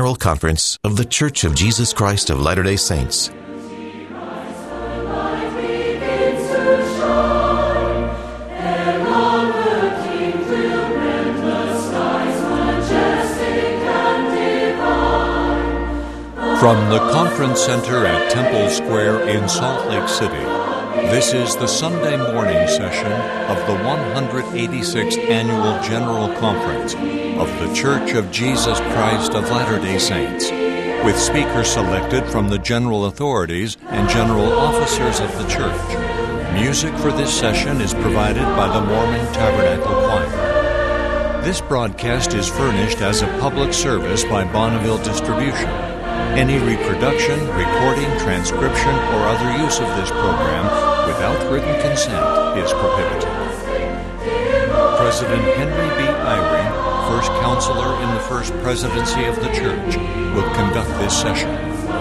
General Conference of The Church of Jesus Christ of Latter-day Saints. From the Conference Center at Temple Square in Salt Lake City, this is the Sunday morning session of the 186th Annual General Conference of The Church of Jesus Christ of Latter-day Saints, with speakers selected from the general authorities and general officers of the church. Music for this session is provided by the Mormon Tabernacle Choir. This broadcast is furnished as a public service by Bonneville Distribution. Any reproduction, recording, transcription, or other use of this program without written consent is prohibited. President Henry B. Eyring, first counselor in the First Presidency of the Church, will conduct this session.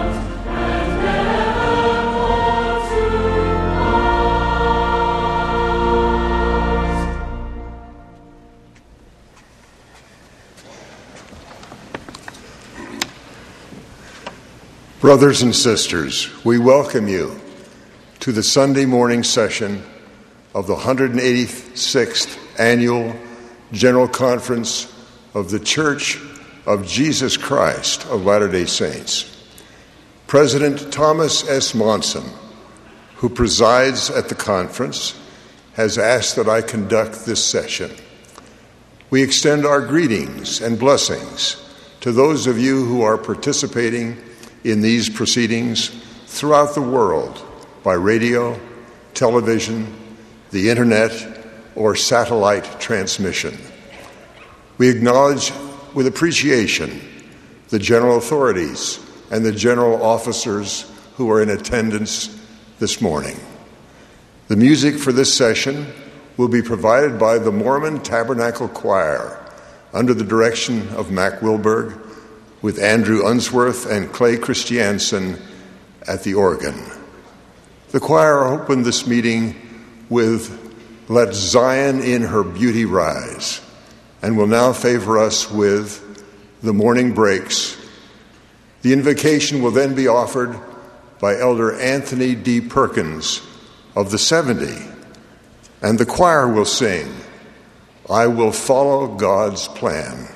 Brothers and sisters, we welcome you to the Sunday morning session of the 186th Annual General Conference of the Church of Jesus Christ of Latter-day Saints. President Thomas S. Monson, who presides at the conference, has asked that I conduct this session. We extend our greetings and blessings to those of you who are participating in these proceedings throughout the world by radio, television, the internet, or satellite transmission. We acknowledge with appreciation the general authorities and the general officers who are in attendance this morning. The music for this session will be provided by the Mormon Tabernacle Choir under the direction of Mac Wilberg, with Andrew Unsworth and Clay Christiansen at the organ. The choir opened this meeting with "Let Zion in Her Beauty Rise," and will now favor us with "The Morning Breaks." The invocation will then be offered by Elder Anthony D. Perkins of the 70, and the choir will sing, "I Will Follow God's Plan."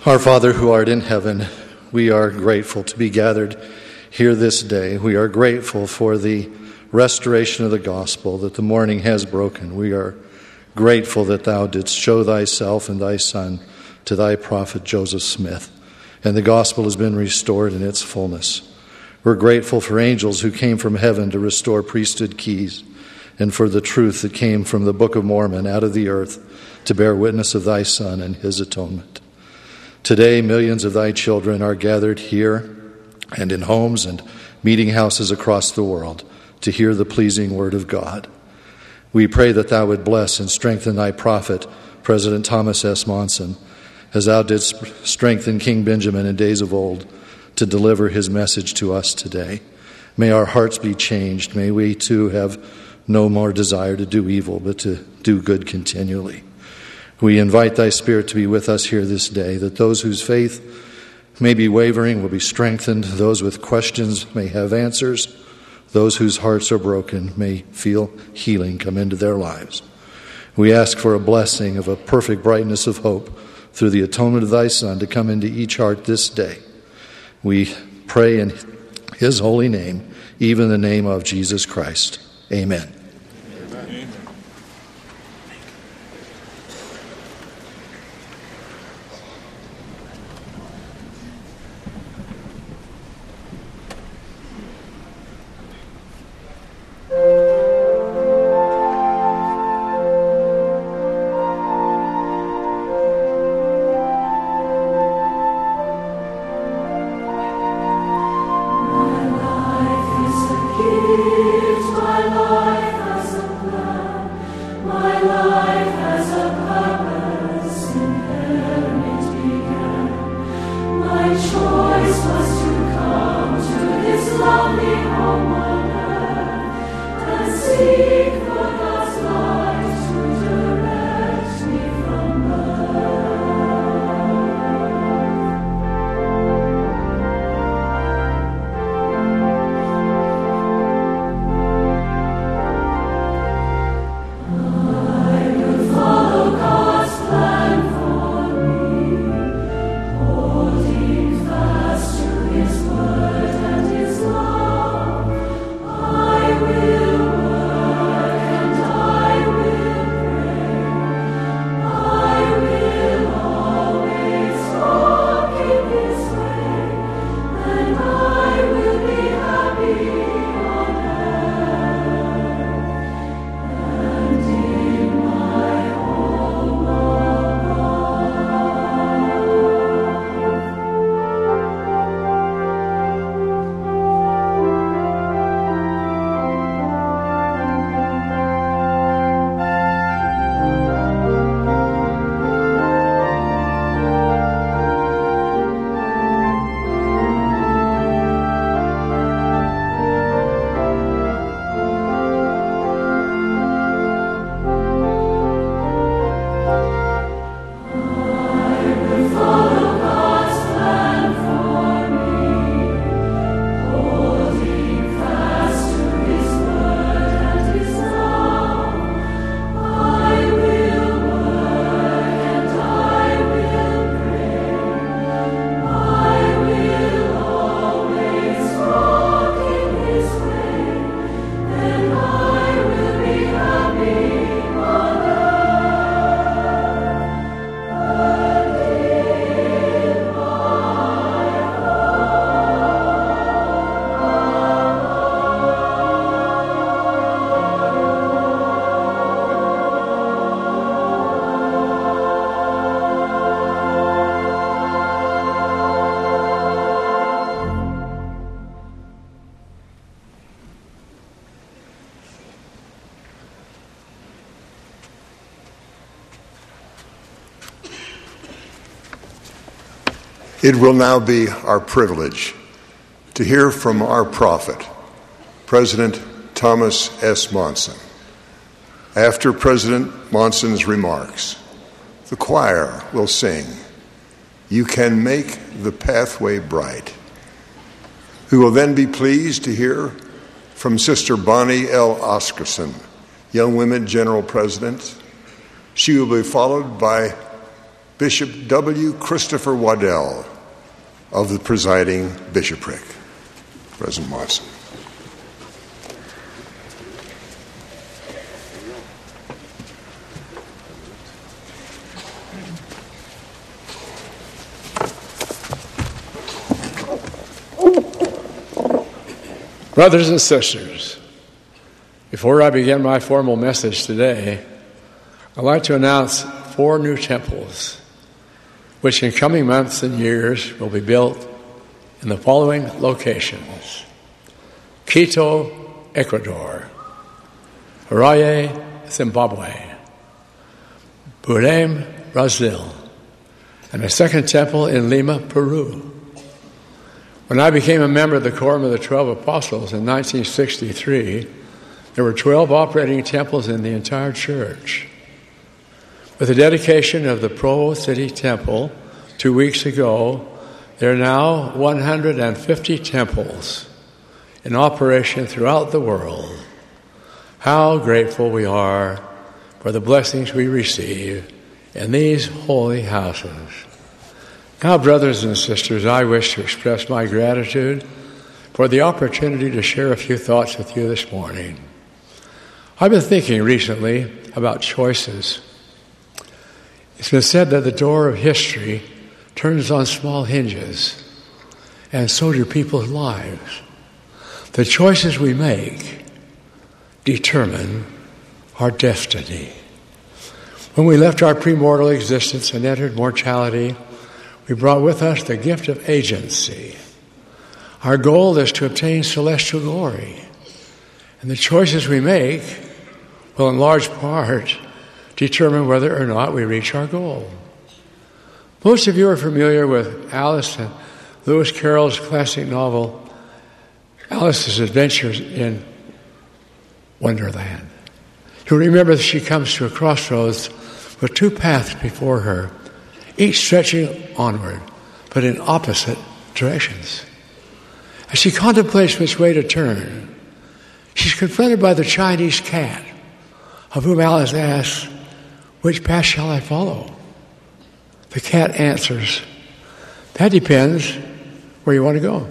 Our Father who art in heaven, we are grateful to be gathered here this day. We are grateful for the restoration of the gospel that the morning has broken. We are grateful that thou didst show thyself and thy Son to thy prophet Joseph Smith, and the gospel has been restored in its fullness. We're grateful for angels who came from heaven to restore priesthood keys, and for the truth that came from the Book of Mormon out of the earth to bear witness of thy Son and his atonement. Today, millions of thy children are gathered here and in homes and meeting houses across the world to hear the pleasing word of God. We pray that thou would bless and strengthen thy prophet, President Thomas S. Monson, as thou didst strengthen King Benjamin in days of old to deliver his message to us today. May our hearts be changed. May we too have no more desire to do evil, but to do good continually. We invite thy Spirit to be with us here this day, that those whose faith may be wavering will be strengthened, those with questions may have answers, those whose hearts are broken may feel healing come into their lives. We ask for a blessing of a perfect brightness of hope through the atonement of thy Son to come into each heart this day. We pray in his holy name, even the name of Jesus Christ. Amen. It will now be our privilege to hear from our prophet, President Thomas S. Monson. After President Monson's remarks, the choir will sing, "You Can Make the Pathway Bright." We will then be pleased to hear from Sister Bonnie L. Oscarson, Young Women General President. She will be followed by Bishop W. Christopher Waddell of the presiding bishopric. President Monson. Brothers and sisters, before I begin my formal message today, I'd like to announce 4 new temples, which in coming months and years will be built in the following locations: Quito, Ecuador; Harare, Zimbabwe; Belém, Brazil; and a second temple in Lima, Peru. When I became a member of the Quorum of the 12 Apostles in 1963, there were 12 operating temples in the entire church. With the dedication of the Provo City Temple 2 weeks ago, there are now 150 temples in operation throughout the world. How grateful we are for the blessings we receive in these holy houses. Now, brothers and sisters, I wish to express my gratitude for the opportunity to share a few thoughts with you this morning. I've been thinking recently about choices. It's been said that the door of history turns on small hinges, and so do people's lives. The choices we make determine our destiny. When we left our premortal existence and entered mortality, we brought with us the gift of agency. Our goal is to obtain celestial glory, and the choices we make will in large part determine whether or not we reach our goal. Most of you are familiar with Alice and Lewis Carroll's classic novel, Alice's Adventures in Wonderland. You'll remember that she comes to a crossroads with 2 paths before her, each stretching onward, but in opposite directions. As she contemplates which way to turn, she's confronted by the Chinese cat, of whom Alice asks, "Which path shall I follow?" The cat answers, "That depends where you want to go.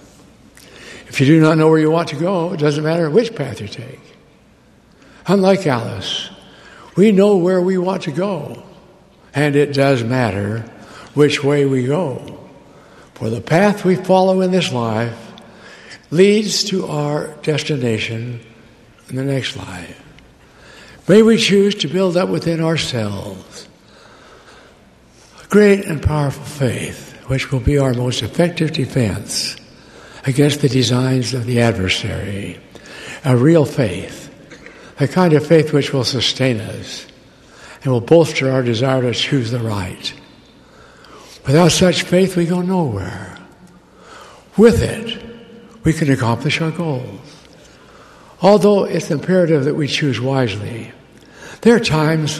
If you do not know where you want to go, it doesn't matter which path you take." Unlike Alice, we know where we want to go, and it does matter which way we go. For the path we follow in this life leads to our destination in the next life. May we choose to build up within ourselves a great and powerful faith, which will be our most effective defense against the designs of the adversary. A real faith, the kind of faith which will sustain us and will bolster our desire to choose the right. Without such faith, we go nowhere. With it, we can accomplish our goals. Although it's imperative that we choose wisely, there are times,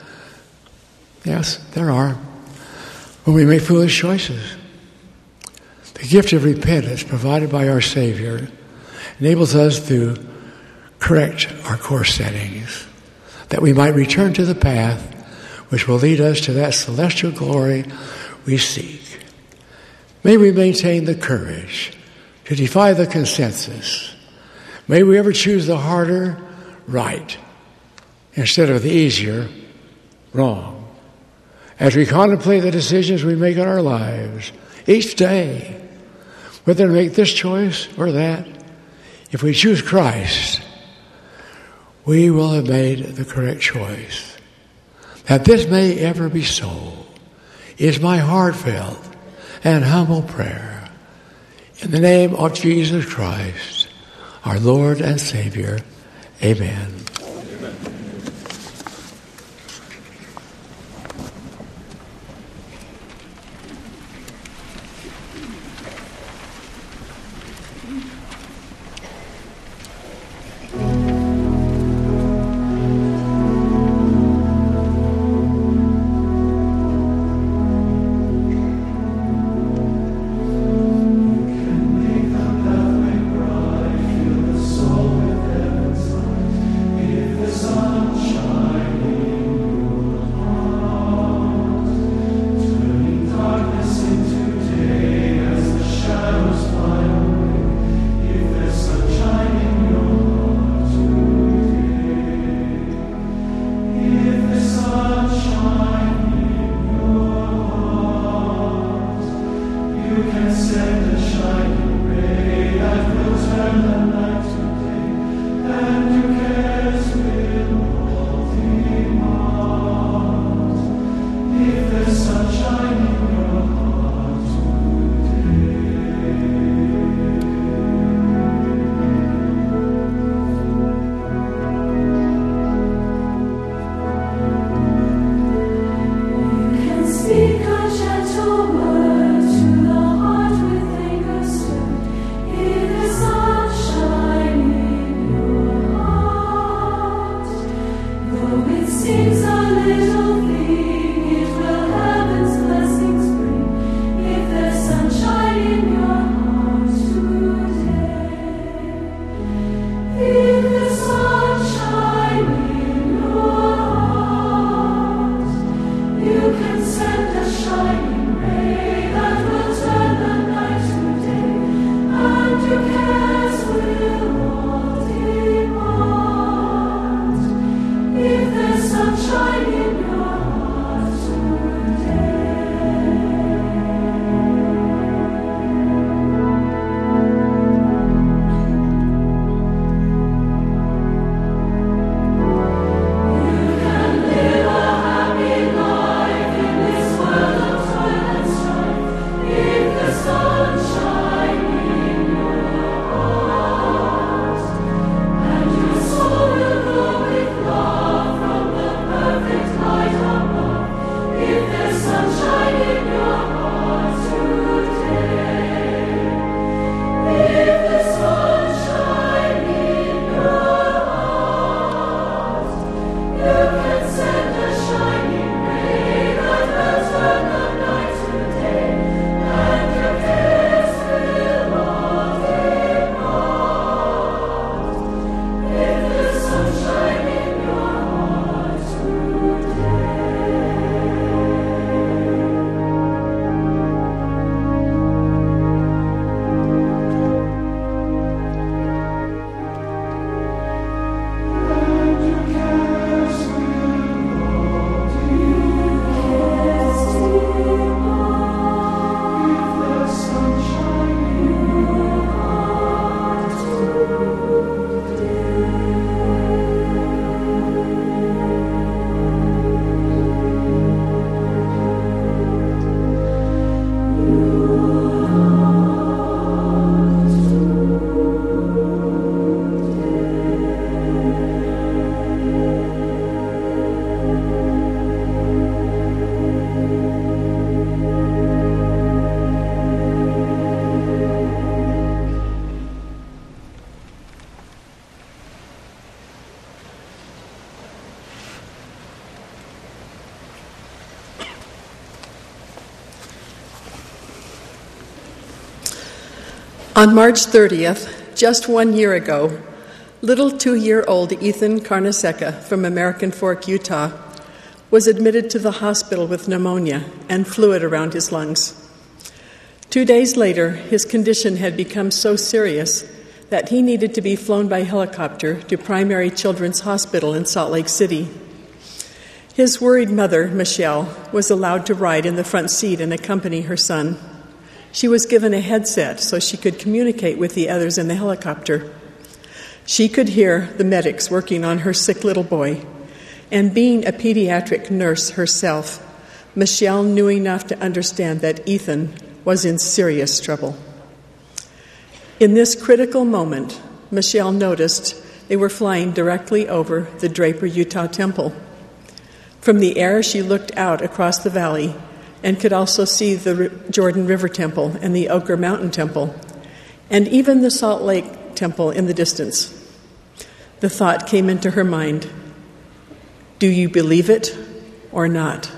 yes, there are, when we make foolish choices. The gift of repentance provided by our Savior enables us to correct our course settings, that we might return to the path which will lead us to that celestial glory we seek. May we maintain the courage to defy the consensus. May we ever choose the harder right instead of the easier wrong. As we contemplate the decisions we make in our lives each day, whether to make this choice or that, if we choose Christ, we will have made the correct choice. That this may ever be so is my heartfelt and humble prayer. In the name of Jesus Christ, our Lord and Savior, amen. Soul with heaven's light, On March 30th, just 1 year ago, little 2-year-old Ethan Carnesecca from American Fork, Utah, was admitted to the hospital with pneumonia and fluid around his lungs. 2 days later, his condition had become so serious that he needed to be flown by helicopter to Primary Children's Hospital in Salt Lake City. His worried mother, Michelle, was allowed to ride in the front seat and accompany her son. She was given a headset so she could communicate with the others in the helicopter. She could hear the medics working on her sick little boy, and being a pediatric nurse herself, Michelle knew enough to understand that Ethan was in serious trouble. In this critical moment, Michelle noticed they were flying directly over the Draper, Utah temple. From the air, she looked out across the valley and could also see the Jordan River Temple and the Oquirrh Mountain Temple, and even the Salt Lake Temple in the distance. The thought came into her mind, do you believe it or not?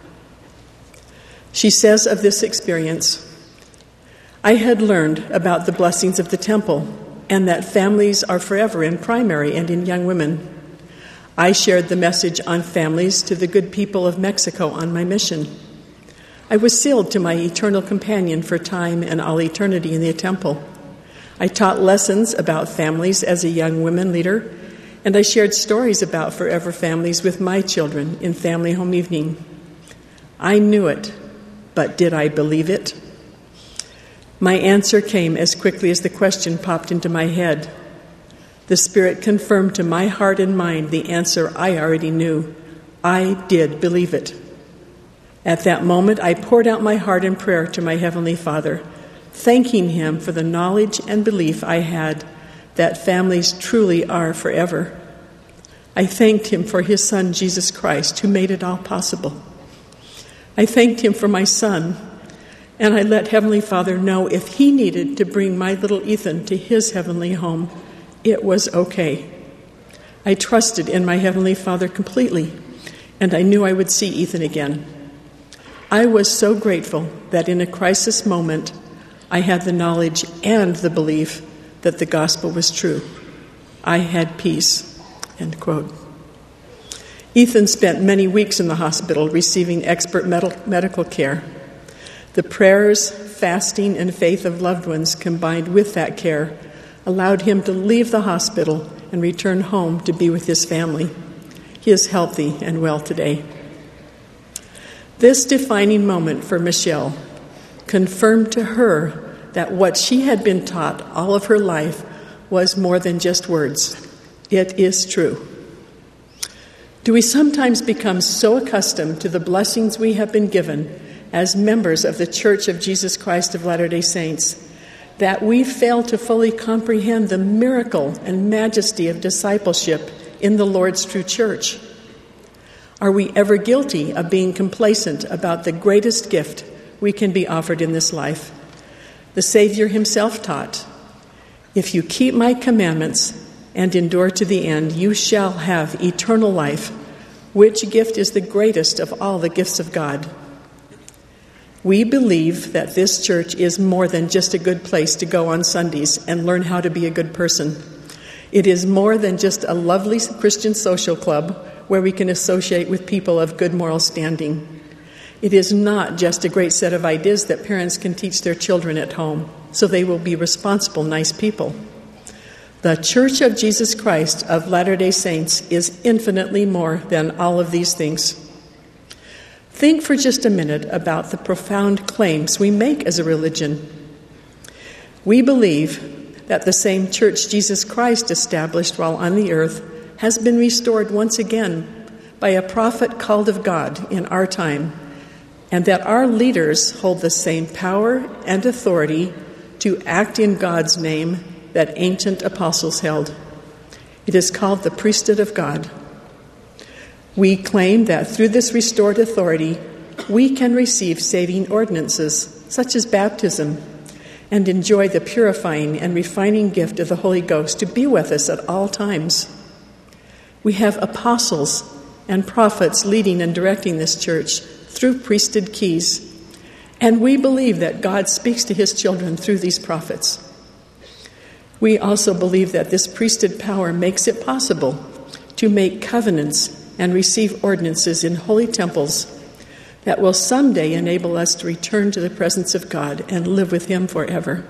She says of this experience, I had learned about the blessings of the temple and that families are forever in primary and in young women. I shared the message on families to the good people of Mexico on my mission. I was sealed to my eternal companion for time and all eternity in the temple. I taught lessons about families as a young women leader, and I shared stories about forever families with my children in family home evening. I knew it, but did I believe it? My answer came as quickly as the question popped into my head. The Spirit confirmed to my heart and mind the answer I already knew. I did believe it. At that moment, I poured out my heart in prayer to my Heavenly Father, thanking Him for the knowledge and belief I had that families truly are forever. I thanked Him for His Son, Jesus Christ, who made it all possible. I thanked Him for my son, and I let Heavenly Father know if He needed to bring my little Ethan to His heavenly home, it was okay. I trusted in my Heavenly Father completely, and I knew I would see Ethan again. I was so grateful that in a crisis moment, I had the knowledge and the belief that the gospel was true. I had peace, end quote. Ethan spent many weeks in the hospital receiving expert medical care. The prayers, fasting, and faith of loved ones combined with that care allowed him to leave the hospital and return home to be with his family. He is healthy and well today. This defining moment for Michelle confirmed to her that what she had been taught all of her life was more than just words. It is true. Do we sometimes become so accustomed to the blessings we have been given as members of the Church of Jesus Christ of Latter-day Saints that we fail to fully comprehend the miracle and majesty of discipleship in the Lord's true church? Are we ever guilty of being complacent about the greatest gift we can be offered in this life? The Savior himself taught, "If you keep my commandments and endure to the end, you shall have eternal life." Which gift is the greatest of all the gifts of God? We believe that this church is more than just a good place to go on Sundays and learn how to be a good person. It is more than just a lovely Christian social club where we can associate with people of good moral standing. It is not just a great set of ideas that parents can teach their children at home, so they will be responsible, nice people. The Church of Jesus Christ of Latter-day Saints is infinitely more than all of these things. Think for just a minute about the profound claims we make as a religion. We believe that the same church Jesus Christ established while on the earth has been restored once again by a prophet called of God in our time, and that our leaders hold the same power and authority to act in God's name that ancient apostles held. It is called the priesthood of God. We claim that through this restored authority, we can receive saving ordinances, such as baptism, and enjoy the purifying and refining gift of the Holy Ghost to be with us at all times. We have apostles and prophets leading and directing this church through priesthood keys, and we believe that God speaks to his children through these prophets. We also believe that this priesthood power makes it possible to make covenants and receive ordinances in holy temples that will someday enable us to return to the presence of God and live with him forever.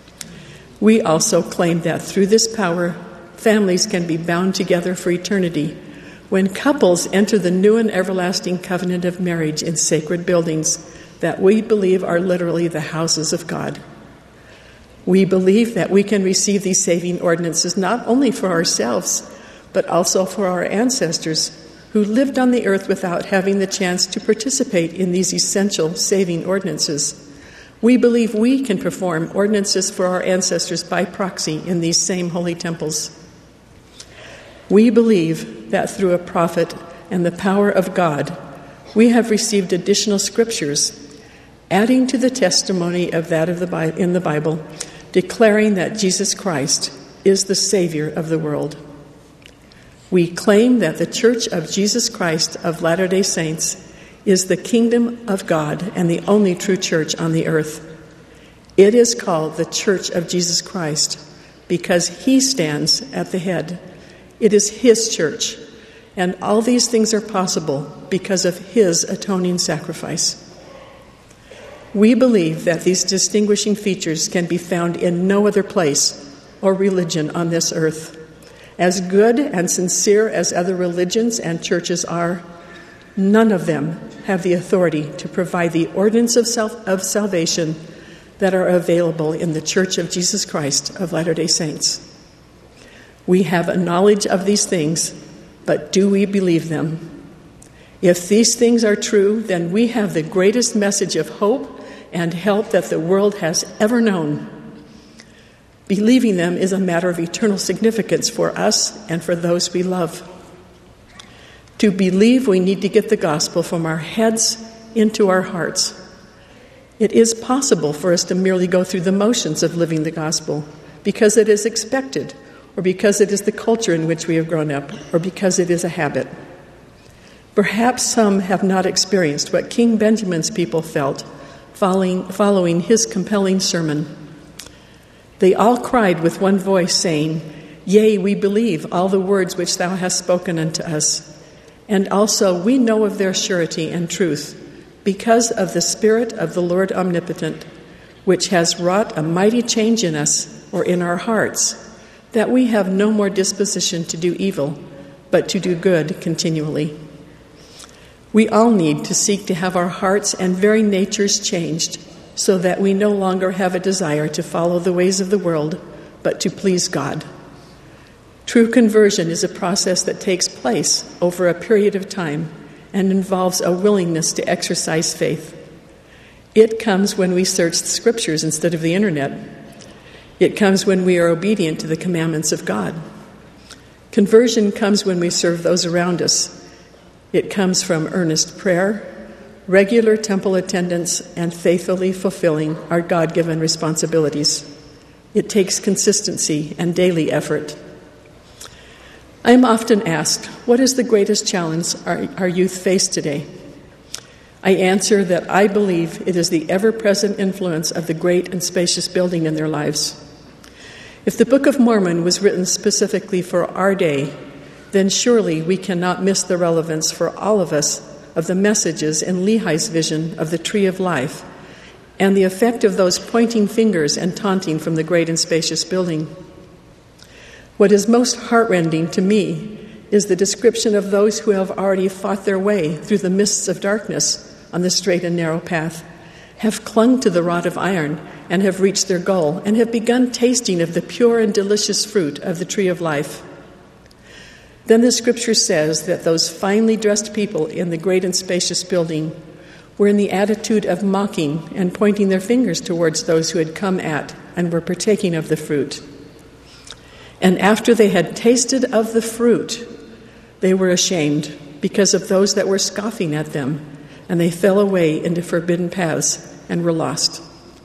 We also claim that through this power, families can be bound together for eternity when couples enter the new and everlasting covenant of marriage in sacred buildings that we believe are literally the houses of God. We believe that we can receive these saving ordinances not only for ourselves, but also for our ancestors who lived on the earth without having the chance to participate in these essential saving ordinances. We believe we can perform ordinances for our ancestors by proxy in these same holy temples. We believe that through a prophet and the power of God, we have received additional scriptures, adding to the testimony of that in the Bible, declaring that Jesus Christ is the Savior of the world. We claim that the Church of Jesus Christ of Latter-day Saints is the kingdom of God and the only true church on the earth. It is called the Church of Jesus Christ because he stands at the head. It is his church, and all these things are possible because of his atoning sacrifice. We believe that these distinguishing features can be found in no other place or religion on this earth. As good and sincere as other religions and churches are, none of them have the authority to provide the ordinance of salvation that are available in the Church of Jesus Christ of Latter-day Saints. We have a knowledge of these things, but do we believe them? If these things are true, then we have the greatest message of hope and help that the world has ever known. Believing them is a matter of eternal significance for us and for those we love. To believe, we need to get the gospel from our heads into our hearts. It is possible for us to merely go through the motions of living the gospel because it is expected, or because it is the culture in which we have grown up, or because it is a habit. Perhaps some have not experienced what King Benjamin's people felt following his compelling sermon. They all cried with one voice, saying, "Yea, we believe all the words which thou hast spoken unto us." and also we know of their surety and truth because of the Spirit of the Lord Omnipotent, which has wrought a mighty change in us, or in our hearts, that we have no more disposition to do evil, but to do good continually. We all need to seek to have our hearts and very natures changed so that we no longer have a desire to follow the ways of the world, but to please God. True conversion is a process that takes place over a period of time and involves a willingness to exercise faith. It comes when we search the Scriptures instead of the internet. It comes when we are obedient to the commandments of God. Conversion comes when we serve those around us. It comes from earnest prayer, regular temple attendance, and faithfully fulfilling our God-given responsibilities. It takes consistency and daily effort. I am often asked, what is the greatest challenge our youth face today? I answer that I believe it is the ever-present influence of the great and spacious building in their lives. If the Book of Mormon was written specifically for our day, then surely we cannot miss the relevance for all of us of the messages in Lehi's vision of the Tree of Life and the effect of those pointing fingers and taunting from the great and spacious building. What is most heartrending to me is the description of those who have already fought their way through the mists of darkness on the straight and narrow path, have clung to the rod of iron and have reached their goal, and have begun tasting of the pure and delicious fruit of the Tree of Life. Then the Scripture says that those finely dressed people in the great and spacious building were in the attitude of mocking and pointing their fingers towards those who had come at and were partaking of the fruit. And after they had tasted of the fruit, they were ashamed because of those that were scoffing at them, and they fell away into forbidden paths and were lost.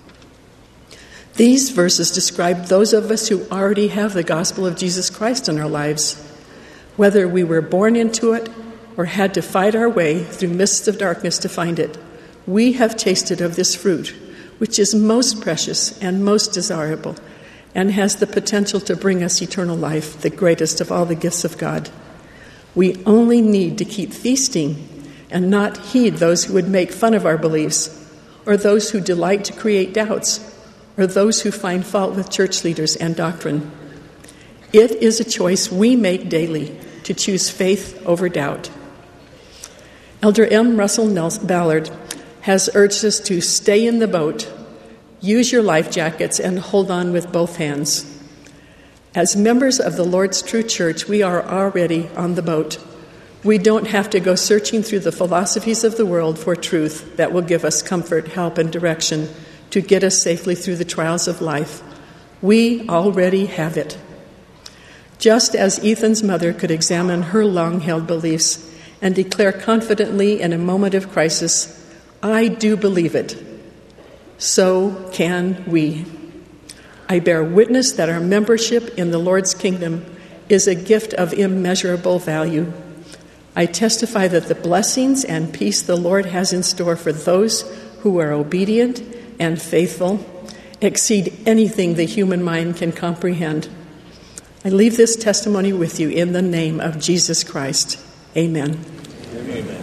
These verses describe those of us who already have the gospel of Jesus Christ in our lives, whether we were born into it or had to fight our way through mists of darkness to find it. We have tasted of this fruit, which is most precious and most desirable, and has the potential to bring us eternal life, the greatest of all the gifts of God. We only need to keep feasting and not heed those who would make fun of our beliefs, or those who delight to create doubts, or those who find fault with church leaders and doctrine. It is a choice we make daily to choose faith over doubt. Elder M. Russell Ballard has urged us to stay in the boat, use your life jackets, and hold on with both hands. As members of the Lord's true church, we are already on the boat. We don't have to go searching through the philosophies of the world for truth that will give us comfort, help, and direction to get us safely through the trials of life. We already have it. Just as Ethan's mother could examine her long-held beliefs and declare confidently in a moment of crisis, "I do believe it," so can we. I bear witness that our membership in the Lord's kingdom is a gift of immeasurable value. I testify that the blessings and peace the Lord has in store for those who are obedient and faithful exceed anything the human mind can comprehend. I leave this testimony with you in the name of Jesus Christ. Amen. Amen.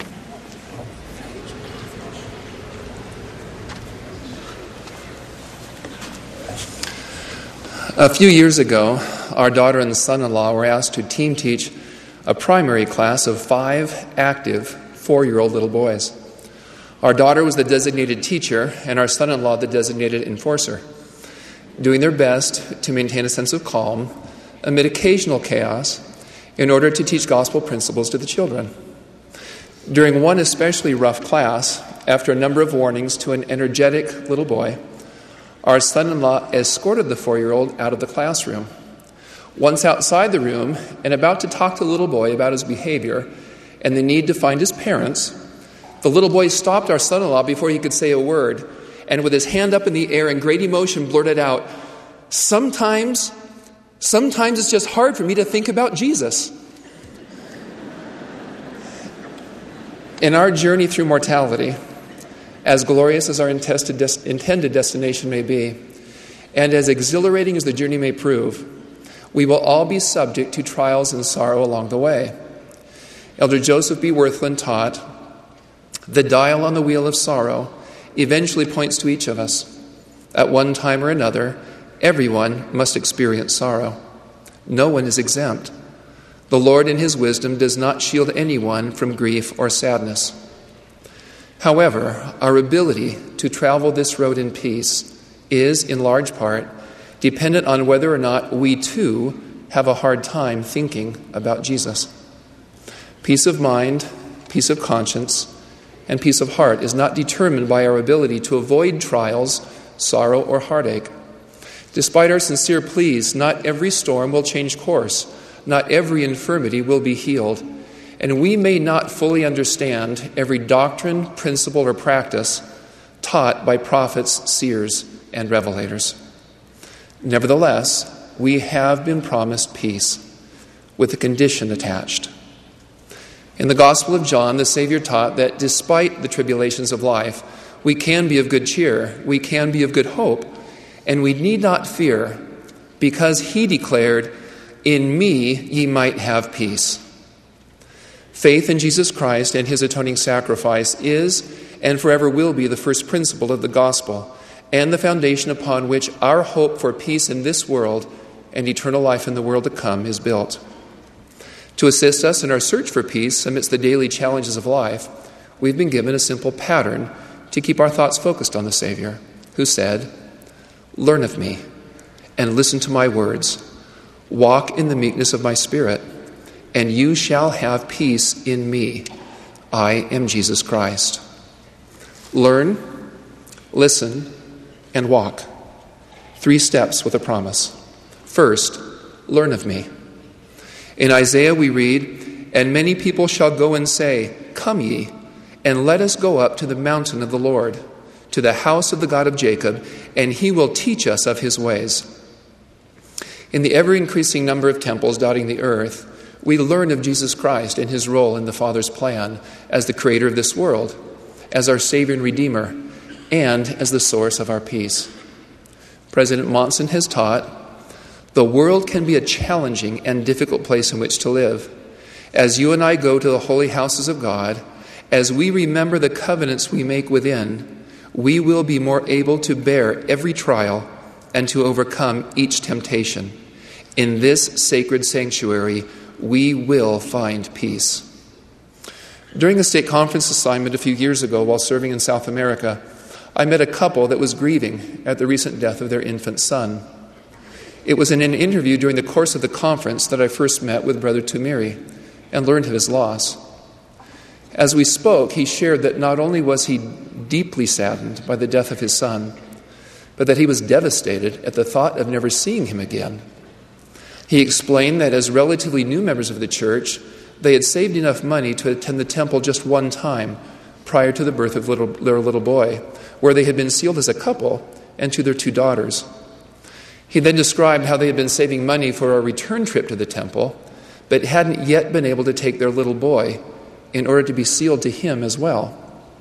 A few years ago, our daughter and son-in-law were asked to team teach a primary class of 5 active 4-year-old little boys. Our daughter was the designated teacher and our son-in-law the designated enforcer, doing their best to maintain a sense of calm amid occasional chaos in order to teach gospel principles to the children. During one especially rough class, after a number of warnings to an energetic little boy, our son-in-law escorted the 4-year-old out of the classroom. Once outside the room and about to talk to the little boy about his behavior and the need to find his parents, the little boy stopped our son-in-law before he could say a word, and with his hand up in the air in great emotion blurted out, Sometimes it's just hard for me to think about Jesus." In our journey through mortality, as glorious as our intended destination may be, and as exhilarating as the journey may prove, we will all be subject to trials and sorrow along the way. Elder Joseph B. Worthland taught, "The dial on the wheel of sorrow eventually points to each of us. At one time or another, everyone must experience sorrow. No one is exempt. The Lord in his wisdom does not shield anyone from grief or sadness. However, our ability to travel this road in peace is, in large part, dependent on whether or not we too have a hard time thinking about Jesus. Peace of mind, peace of conscience, and peace of heart is not determined by our ability to avoid trials, sorrow, or heartache. Despite our sincere pleas, not every storm will change course. Not every infirmity will be healed. And we may not fully understand every doctrine, principle, or practice taught by prophets, seers, and revelators. Nevertheless, we have been promised peace with a condition attached. In the Gospel of John, the Savior taught that despite the tribulations of life, we can be of good cheer, we can be of good hope, and we need not fear, because he declared, "In me ye might have peace." Faith in Jesus Christ and his atoning sacrifice is and forever will be the first principle of the gospel and the foundation upon which our hope for peace in this world and eternal life in the world to come is built. To assist us in our search for peace amidst the daily challenges of life, we've been given a simple pattern to keep our thoughts focused on the Savior, who said, "Learn of me and listen to my words. Walk in the meekness of my spirit, and you shall have peace in me. I am Jesus Christ." Learn, listen, and walk. 3 steps with a promise. First, learn of me. In Isaiah we read, "And many people shall go and say, 'Come ye, and let us go up to the mountain of the Lord, to the house of the God of Jacob, and he will teach us of his ways.'" In the ever-increasing number of temples dotting the earth, we learn of Jesus Christ and his role in the Father's plan as the creator of this world, as our Savior and Redeemer, and as the source of our peace. President Monson has taught, "The world can be a challenging and difficult place in which to live. As you and I go to the holy houses of God, as we remember the covenants we make within, we will be more able to bear every trial and to overcome each temptation. In this sacred sanctuary, we will find peace." During a state conference assignment a few years ago while serving in South America, I met a couple that was grieving at the recent death of their infant son. It was in an interview during the course of the conference that I first met with Brother Tumiri and learned of his loss. As we spoke, he shared that not only was he deeply saddened by the death of his son, but that he was devastated at the thought of never seeing him again. He explained that as relatively new members of the church, they had saved enough money to attend the temple just one time prior to the birth of their little boy, where they had been sealed as a couple and to their 2 daughters. He then described how they had been saving money for a return trip to the temple, but hadn't yet been able to take their little boy in order to be sealed to him as well.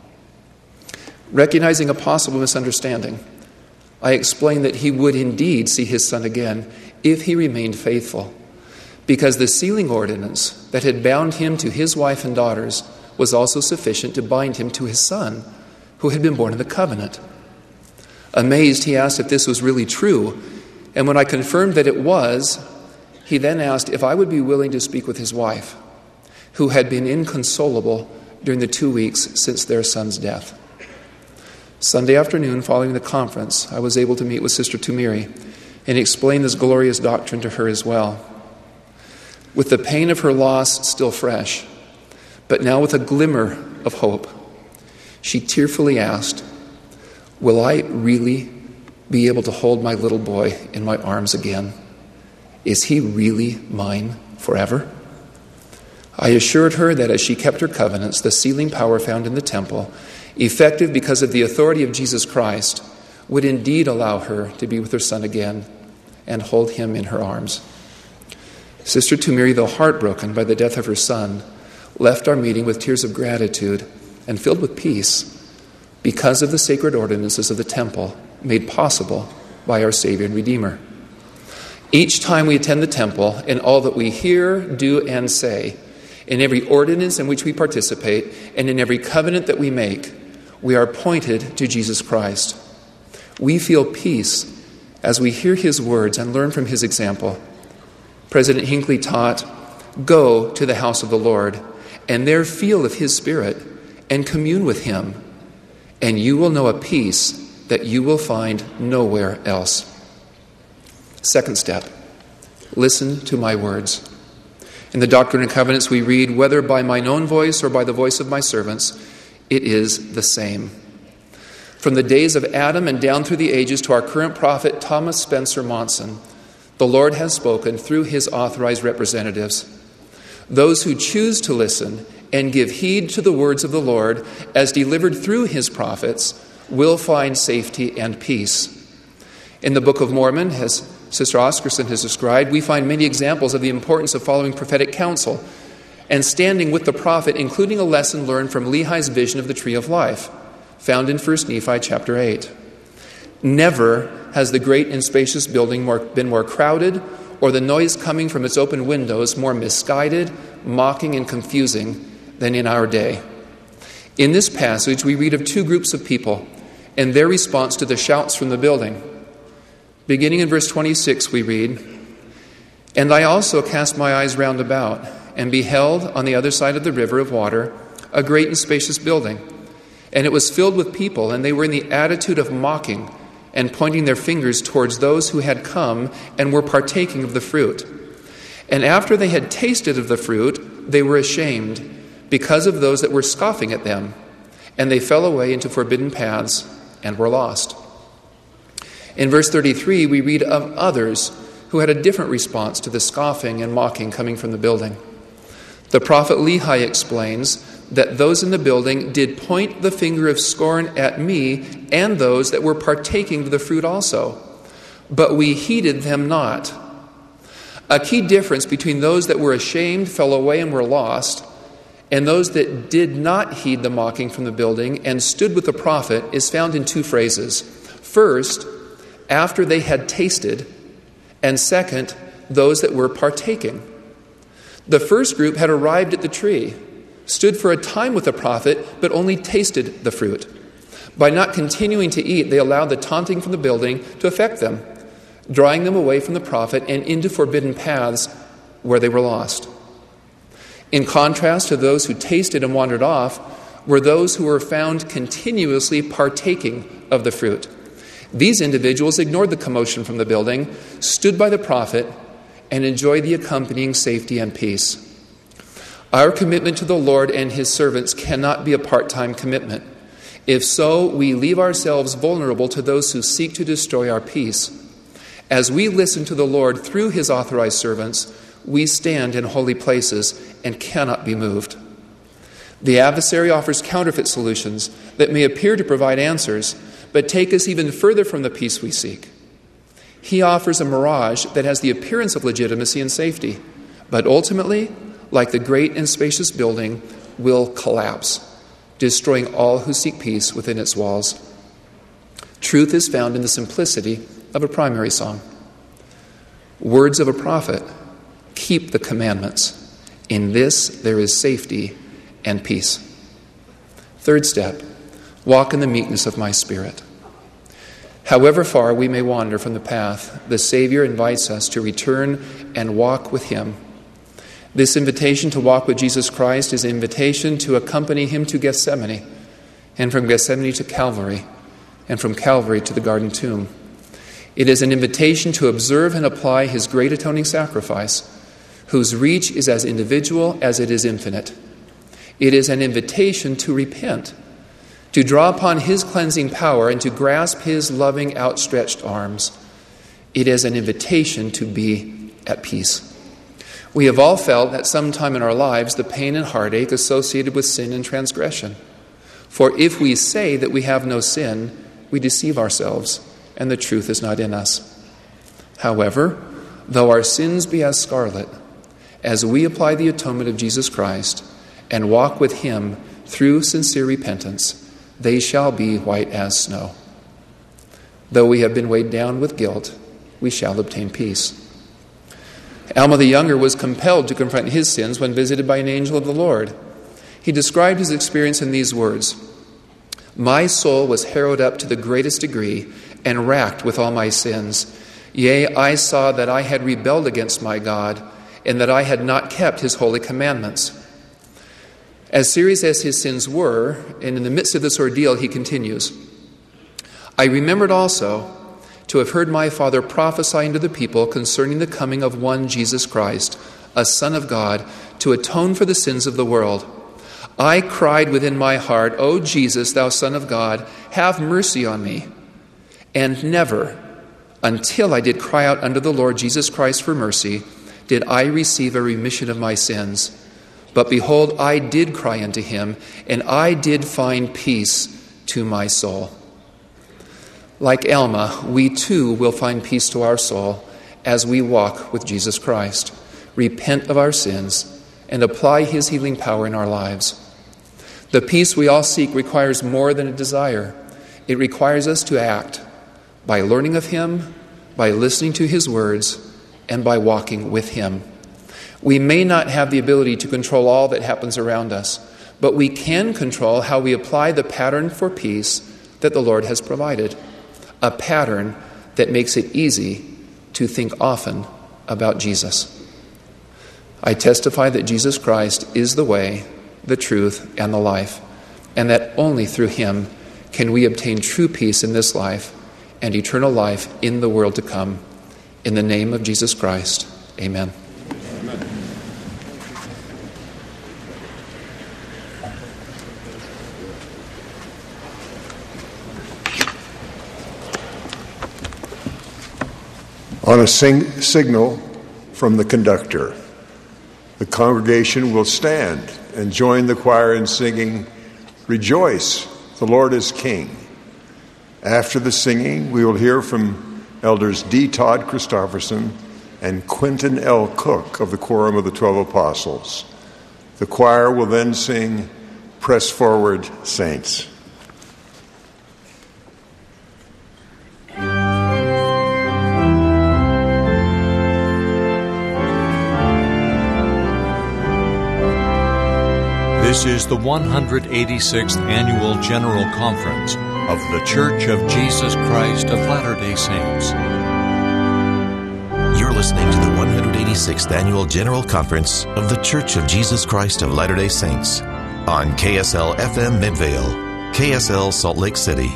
Recognizing a possible misunderstanding, I explained that he would indeed see his son again if he remained faithful, because the sealing ordinance that had bound him to his wife and daughters was also sufficient to bind him to his son, who had been born in the covenant. Amazed, he asked if this was really true, and when I confirmed that it was, he then asked if I would be willing to speak with his wife, who had been inconsolable during the 2 weeks since their son's death. Sunday afternoon, following the conference, I was able to meet with Sister Tumiri and explain this glorious doctrine to her as well. With the pain of her loss still fresh, but now with a glimmer of hope, she tearfully asked, "Will I really be able to hold my little boy in my arms again? Is he really mine forever?" I assured her that as she kept her covenants, the sealing power found in the temple, effective because of the authority of Jesus Christ, would indeed allow her to be with her son again and hold him in her arms. Sister Tumiri, though heartbroken by the death of her son, left our meeting with tears of gratitude and filled with peace because of the sacred ordinances of the temple made possible by our Savior and Redeemer. Each time we attend the temple, in all that we hear, do, and say, In every ordinance in which we participate and in every covenant that we make, we are pointed to Jesus Christ. We feel peace as we hear his words and learn from his example. President Hinckley taught, "Go to the house of the Lord, and there feel of his Spirit, and commune with him, and you will know a peace that you will find nowhere else." Second step, listen to my words. In the Doctrine and Covenants we read, "Whether by mine own voice or by the voice of my servants, it is the same." From the days of Adam and down through the ages to our current prophet Thomas Spencer Monson, the Lord has spoken through his authorized representatives. Those who choose to listen and give heed to the words of the Lord as delivered through his prophets will find safety and peace. In the Book of Mormon, as Sister Oscarson has described, we find many examples of the importance of following prophetic counsel and standing with the prophet, including a lesson learned from Lehi's vision of the tree of life, found in 1 Nephi chapter 8. Never has the great and spacious building been more crowded, or the noise coming from its open windows more misguided, mocking, and confusing than in our day. In this passage, we read of two groups of people and their response to the shouts from the building. Beginning in verse 26, we read, "And I also cast my eyes round about, and beheld on the other side of the river of water a great and spacious building. And it was filled with people, and they were in the attitude of mocking and pointing their fingers towards those who had come and were partaking of the fruit. And after they had tasted of the fruit, they were ashamed because of those that were scoffing at them. And they fell away into forbidden paths and were lost." In verse 33, we read of others who had a different response to the scoffing and mocking coming from the building. The prophet Lehi explains that those in the building did point the finger of scorn at me and those that were partaking of the fruit also, but we heeded them not. A key difference between those that were ashamed, fell away, and were lost, and those that did not heed the mocking from the building and stood with the prophet is found in two phrases. First, after they had tasted, and second, those that were partaking. The first group had arrived at the tree, stood for a time with the prophet, but only tasted the fruit. By not continuing to eat, they allowed the taunting from the building to affect them, drawing them away from the prophet and into forbidden paths where they were lost. In contrast to those who tasted and wandered off, were those who were found continuously partaking of the fruit. These individuals ignored the commotion from the building, stood by the prophet, and enjoyed the accompanying safety and peace. Our commitment to the Lord and his servants cannot be a part-time commitment. If so, we leave ourselves vulnerable to those who seek to destroy our peace. As we listen to the Lord through his authorized servants, we stand in holy places and cannot be moved. The adversary offers counterfeit solutions that may appear to provide answers, but take us even further from the peace we seek. He offers a mirage that has the appearance of legitimacy and safety, but ultimately, like the great and spacious building, will collapse, destroying all who seek peace within its walls. Truth is found in the simplicity of a primary song. Words of a prophet: keep the commandments. In this there is safety and peace. Third step, walk in the meekness of my Spirit. However far we may wander from the path, the Savior invites us to return and walk with him. This invitation to walk with Jesus Christ is an invitation to accompany him to Gethsemane, and from Gethsemane to Calvary, and from Calvary to the garden tomb. It is an invitation to observe and apply his great atoning sacrifice, whose reach is as individual as it is infinite. It is an invitation to repent, to draw upon his cleansing power and to grasp his loving outstretched arms. It is an invitation to be at peace. We have all felt at some time in our lives the pain and heartache associated with sin and transgression. For if we say that we have no sin, we deceive ourselves, and the truth is not in us. However, though our sins be as scarlet, as we apply the atonement of Jesus Christ and walk with him through sincere repentance, they shall be white as snow. Though we have been weighed down with guilt, we shall obtain peace. Alma the Younger was compelled to confront his sins when visited by an angel of the Lord. He described his experience in these words: "My soul was harrowed up to the greatest degree and racked with all my sins. Yea, I saw that I had rebelled against my God, and that I had not kept his holy commandments." As serious as his sins were, and in the midst of this ordeal, he continues, "I remembered also to have heard my father prophesying to the people concerning the coming of one Jesus Christ, a Son of God, to atone for the sins of the world. I cried within my heart, O Jesus, thou Son of God, have mercy on me. And never, until I did cry out unto the Lord Jesus Christ for mercy, did I receive a remission of my sins. But behold, I did cry unto him, and I did find peace to my soul." Like Alma, we too will find peace to our soul as we walk with Jesus Christ, repent of our sins, and apply his healing power in our lives. The peace we all seek requires more than a desire. It requires us to act by learning of him, by listening to his words, and by walking with him. We may not have the ability to control all that happens around us, but we can control how we apply the pattern for peace that the Lord has provided. A pattern that makes it easy to think often about Jesus. I testify that Jesus Christ is the way, the truth, and the life, and that only through him can we obtain true peace in this life and eternal life in the world to come. In the name of Jesus Christ, amen. On a signal from the conductor, the congregation will stand and join the choir in singing, "Rejoice, the Lord is King." After the singing, we will hear from Elders D. Todd Christofferson and Quentin L. Cook of the Quorum of the 12 Apostles. The choir will then sing, "Press Forward, Saints." This is the 186th Annual General Conference of The Church of Jesus Christ of Latter-day Saints. You're listening to the 186th Annual General Conference of The Church of Jesus Christ of Latter-day Saints on KSL FM Midvale, KSL Salt Lake City.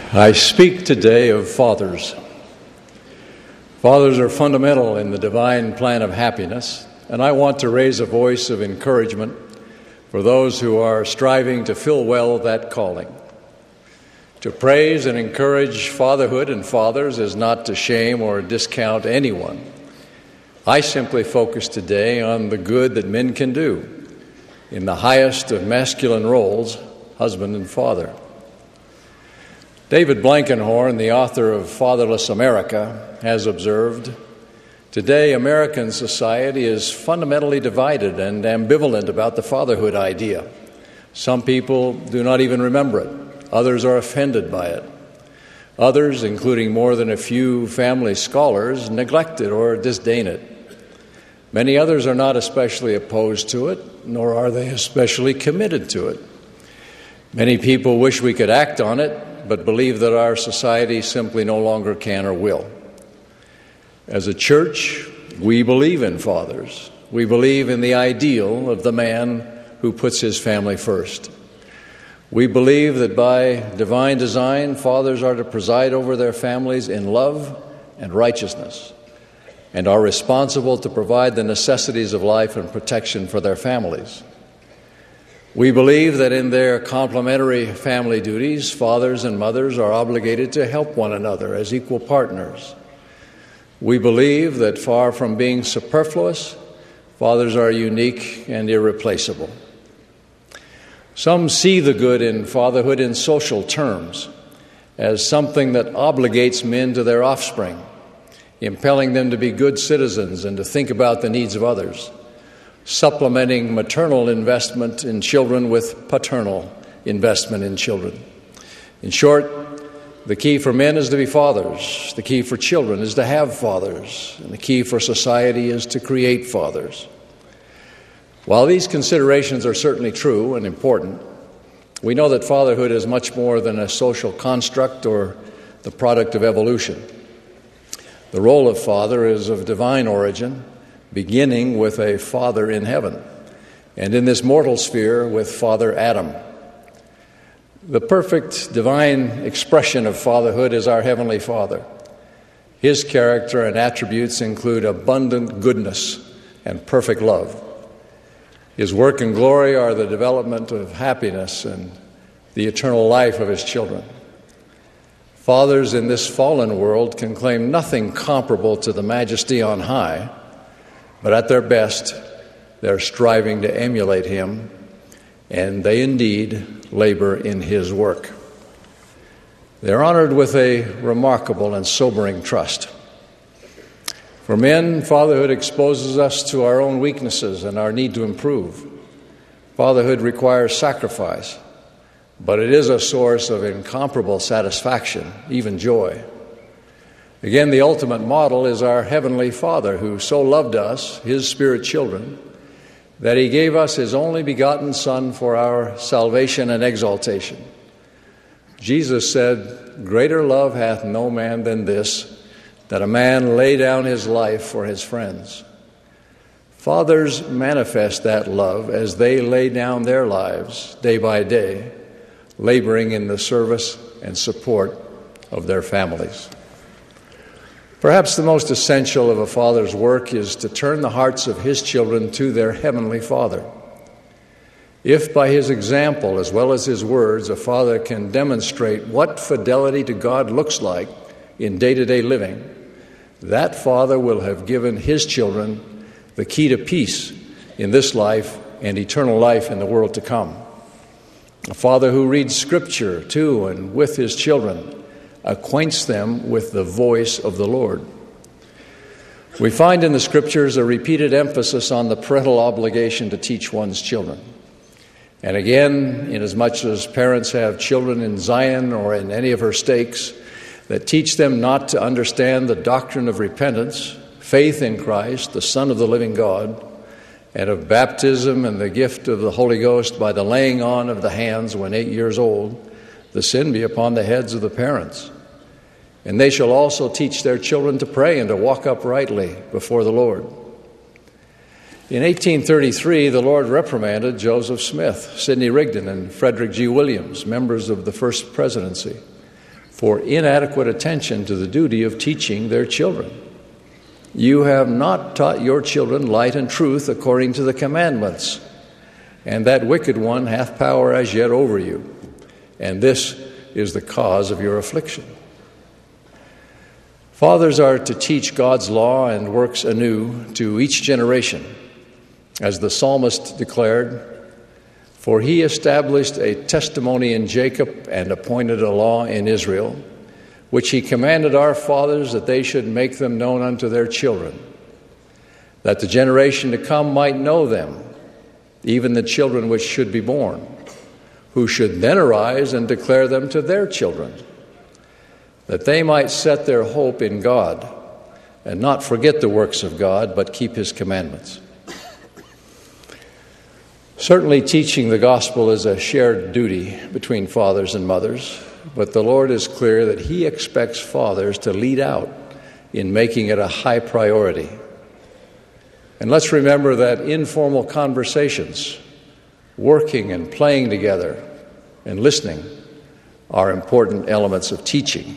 I speak today of fathers. Fathers are fundamental in the divine plan of happiness, and I want to raise a voice of encouragement for those who are striving to fill well that calling. To praise and encourage fatherhood and fathers is not to shame or discount anyone. I simply focus today on the good that men can do in the highest of masculine roles, husband and father. David Blankenhorn, the author of Fatherless America, has observed, "Today, American society is fundamentally divided and ambivalent about the fatherhood idea. Some people do not even remember it. Others are offended by it. Others, including more than a few family scholars, neglect it or disdain it. Many others are not especially opposed to it, nor are they especially committed to it. Many people wish we could act on it, but believe that our society simply no longer can or will. As a church, we believe in fathers. We believe in the ideal of the man who puts his family first. We believe that by divine design, fathers are to preside over their families in love and righteousness, and are responsible to provide the necessities of life and protection for their families. We believe that in their complementary family duties, fathers and mothers are obligated to help one another as equal partners. We believe that far from being superfluous, fathers are unique and irreplaceable. Some see the good in fatherhood in social terms, as something that obligates men to their offspring, impelling them to be good citizens and to think about the needs of others, supplementing maternal investment in children with paternal investment in children. In short, the key for men is to be fathers. The key for children is to have fathers. And the key for society is to create fathers. While these considerations are certainly true and important, we know that fatherhood is much more than a social construct or the product of evolution. The role of father is of divine origin, beginning with a father in heaven, and in this mortal sphere with Father Adam. The perfect divine expression of fatherhood is our Heavenly Father. His character and attributes include abundant goodness and perfect love. His work and glory are the development of happiness and the eternal life of His children. Fathers in this fallen world can claim nothing comparable to the majesty on high, but at their best, they're striving to emulate Him, and they indeed labor in His work. They're honored with a remarkable and sobering trust. For men, fatherhood exposes us to our own weaknesses and our need to improve. Fatherhood requires sacrifice, but it is a source of incomparable satisfaction, even joy. Again, the ultimate model is our Heavenly Father, who so loved us, His spirit children, that He gave us His only begotten Son for our salvation and exaltation. Jesus said, "Greater love hath no man than this, that a man lay down his life for his friends." Fathers manifest that love as they lay down their lives day by day, laboring in the service and support of their families. Perhaps the most essential of a father's work is to turn the hearts of his children to their Heavenly Father. If by his example, as well as his words, a father can demonstrate what fidelity to God looks like in day-to-day living, that father will have given his children the key to peace in this life and eternal life in the world to come. A father who reads Scripture to and with his children acquaints them with the voice of the Lord. We find in the Scriptures a repeated emphasis on the parental obligation to teach one's children. And again, inasmuch as parents have children in Zion or in any of her stakes that teach them not to understand the doctrine of repentance, faith in Christ, the Son of the living God, and of baptism and the gift of the Holy Ghost by the laying on of the hands when 8 years old, the sin be upon the heads of the parents. And they shall also teach their children to pray and to walk uprightly before the Lord. In 1833, the Lord reprimanded Joseph Smith, Sidney Rigdon, and Frederick G. Williams, members of the First Presidency, for inadequate attention to the duty of teaching their children. You have not taught your children light and truth according to the commandments, and that wicked one hath power as yet over you, and this is the cause of your affliction. Fathers are to teach God's law and works anew to each generation, as the psalmist declared, "For he established a testimony in Jacob and appointed a law in Israel, which he commanded our fathers that they should make them known unto their children, that the generation to come might know them, even the children which should be born, who should then arise and declare them to their children, that they might set their hope in God and not forget the works of God, but keep his commandments." Certainly, teaching the gospel is a shared duty between fathers and mothers, but the Lord is clear that he expects fathers to lead out in making it a high priority. And let's remember that informal conversations, working and playing together, and listening are important elements of teaching.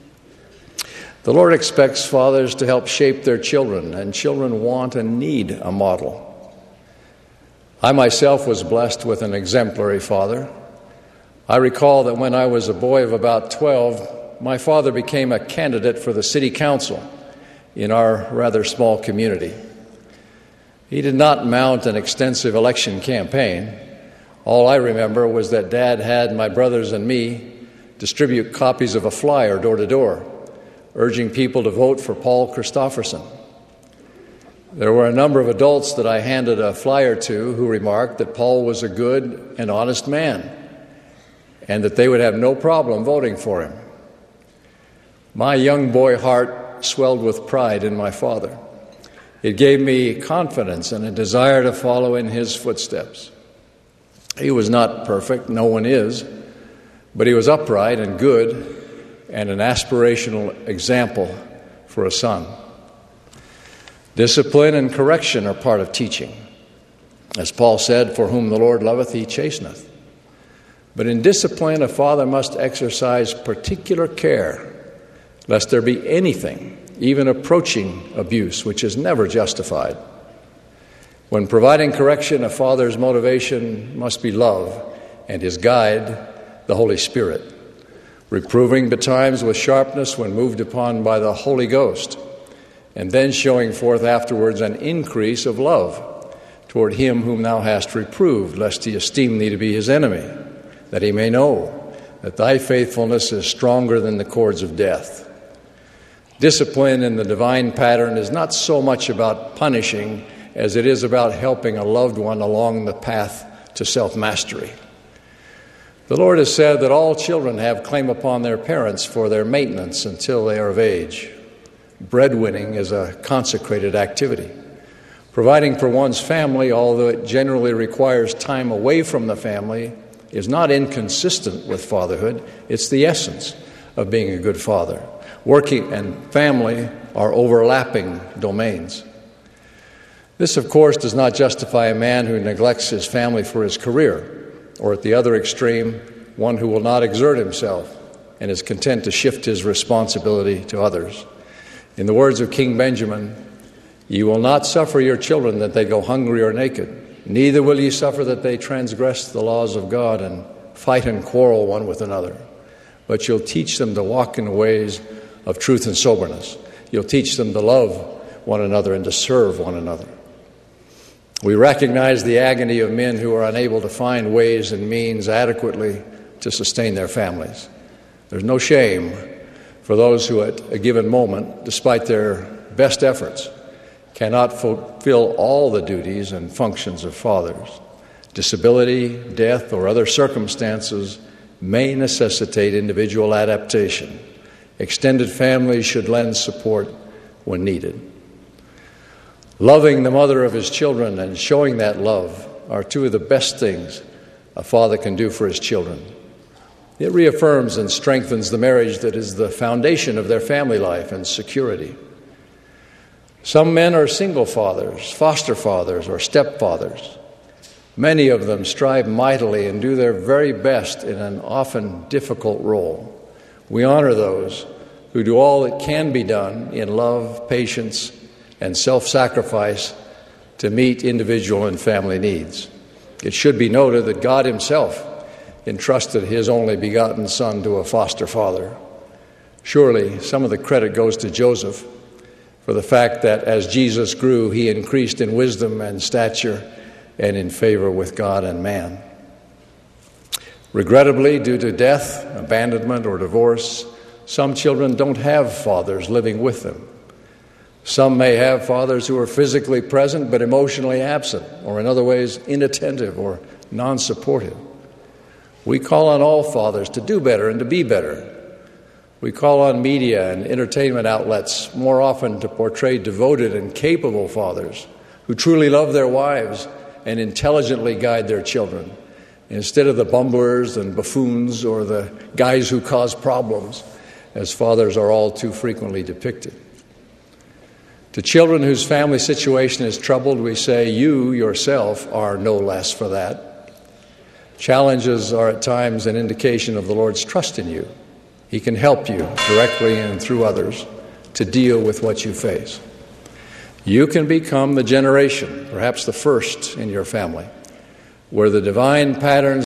The Lord expects fathers to help shape their children, and children want and need a model. I myself was blessed with an exemplary father. I recall that when I was a boy of about 12, my father became a candidate for the city council in our rather small community. He did not mount an extensive election campaign. All I remember was that Dad had my brothers and me distribute copies of a flyer door to door, urging people to vote for Paul Christofferson. There were a number of adults that I handed a flyer to who remarked that Paul was a good and honest man and that they would have no problem voting for him. My young boy heart swelled with pride in my father. It gave me confidence and a desire to follow in his footsteps. He was not perfect, no one is, but he was upright and good and an aspirational example for a son. Discipline and correction are part of teaching. As Paul said, "For whom the Lord loveth, he chasteneth." But in discipline, a father must exercise particular care, lest there be anything, even approaching abuse, which is never justified. When providing correction, a father's motivation must be love, and his guide, the Holy Spirit, reproving betimes with sharpness when moved upon by the Holy Ghost, and then showing forth afterwards an increase of love toward him whom thou hast reproved, lest he esteem thee to be his enemy, that he may know that thy faithfulness is stronger than the cords of death. Discipline in the divine pattern is not so much about punishing as it is about helping a loved one along the path to self-mastery. The Lord has said that all children have claim upon their parents for their maintenance until they are of age. Breadwinning is a consecrated activity. Providing for one's family, although it generally requires time away from the family, is not inconsistent with fatherhood. It's the essence of being a good father. Working and family are overlapping domains. This, of course, does not justify a man who neglects his family for his career, or at the other extreme, one who will not exert himself and is content to shift his responsibility to others. In the words of King Benjamin, "Ye will not suffer your children that they go hungry or naked, neither will ye suffer that they transgress the laws of God and fight and quarrel one with another. But you'll teach them to walk in the ways of truth and soberness. You'll teach them to love one another and to serve one another." We recognize the agony of men who are unable to find ways and means adequately to sustain their families. There's no shame for those who at a given moment, despite their best efforts, cannot fulfill all the duties and functions of fathers. Disability, death, or other circumstances may necessitate individual adaptation. Extended families should lend support when needed. Loving the mother of his children and showing that love are two of the best things a father can do for his children. It reaffirms and strengthens the marriage that is the foundation of their family life and security. Some men are single fathers, foster fathers, or stepfathers. Many of them strive mightily and do their very best in an often difficult role. We honor those who do all that can be done in love, patience, and self-sacrifice to meet individual and family needs. It should be noted that God himself entrusted his only begotten Son to a foster father. Surely some of the credit goes to Joseph for the fact that as Jesus grew, he increased in wisdom and stature and in favor with God and man. Regrettably, due to death, abandonment, or divorce, some children don't have fathers living with them. Some may have fathers who are physically present but emotionally absent, or in other ways inattentive or non-supportive. We call on all fathers to do better and to be better. We call on media and entertainment outlets more often to portray devoted and capable fathers who truly love their wives and intelligently guide their children, instead of the bumblers and buffoons or the guys who cause problems, as fathers are all too frequently depicted. To children whose family situation is troubled, we say, you yourself are no less for that. Challenges are at times an indication of the Lord's trust in you. He can help you directly and through others to deal with what you face. You can become the generation, perhaps the first in your family, where the divine patterns